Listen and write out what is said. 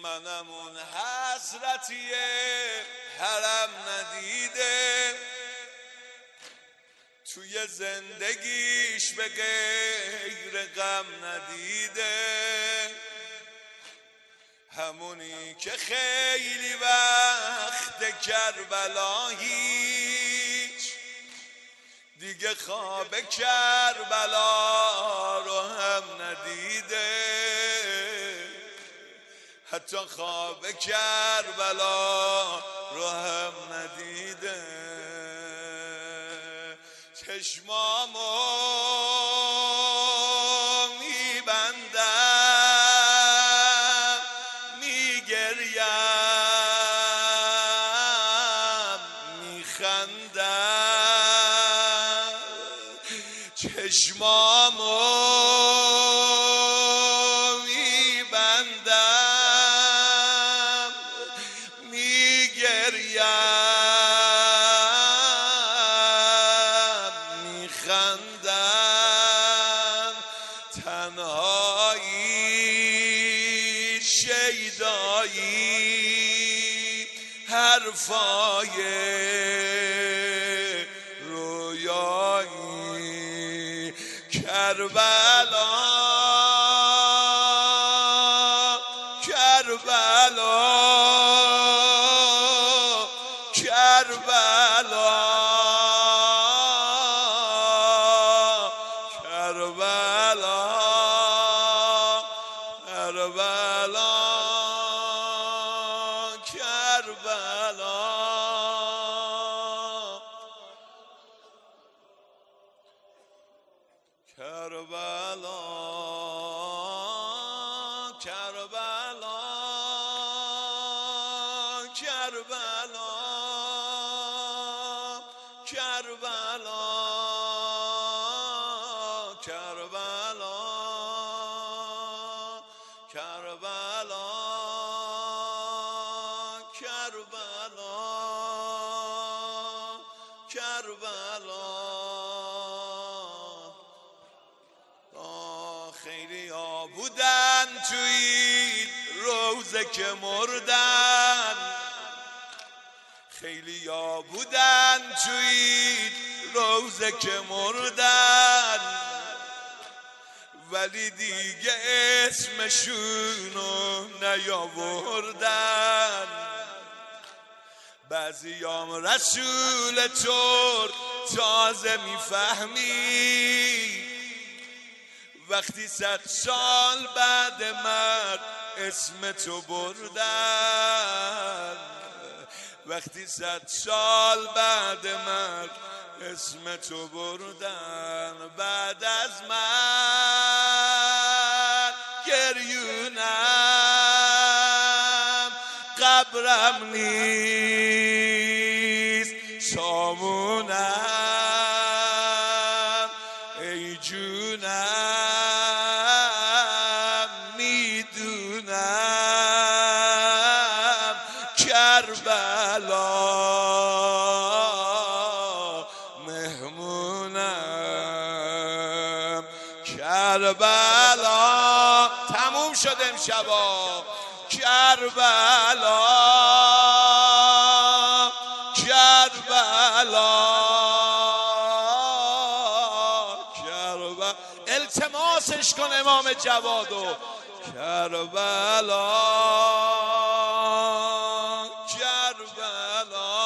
منم اون حسرتیه حرم ندیده توی زندگیش به غیر غم ندیده، همونی که خیلی وقت کربلا هیچ دیگه خواب کربلا رو هم ندیده، حتی خواب کربلا رو هم ندیده. چشمامو میبندم میگریم میخندم، چشمامو میبندم میگریم میخندم، تنهایی شیدایی حرفای رویایی کربلا کربلا کربلا کربلا کربلا کربلا کربلا کربلا کربلا کربلا کربلا کربلا کربلا کربلا. خیلی ها بودن توی روزه که مردن، خیلی ها بودن توی روزه که مردن، ولی دیگه اسمشونو نیاوردن. بعضیام رسول طور تازه میفهمی وقتی 100 سال بعد مرگ اسم تو بردن، وقتی 100 سال بعد مرگ اسم تو بردن. بعد از من گریونم قبرم نیست سامونم، ای جونم میدونم کربلا مهمونم کربلا. تموم شد امشبا کربلا کربلا کربلا. التماسش کن امام جوادو کربلا کربلا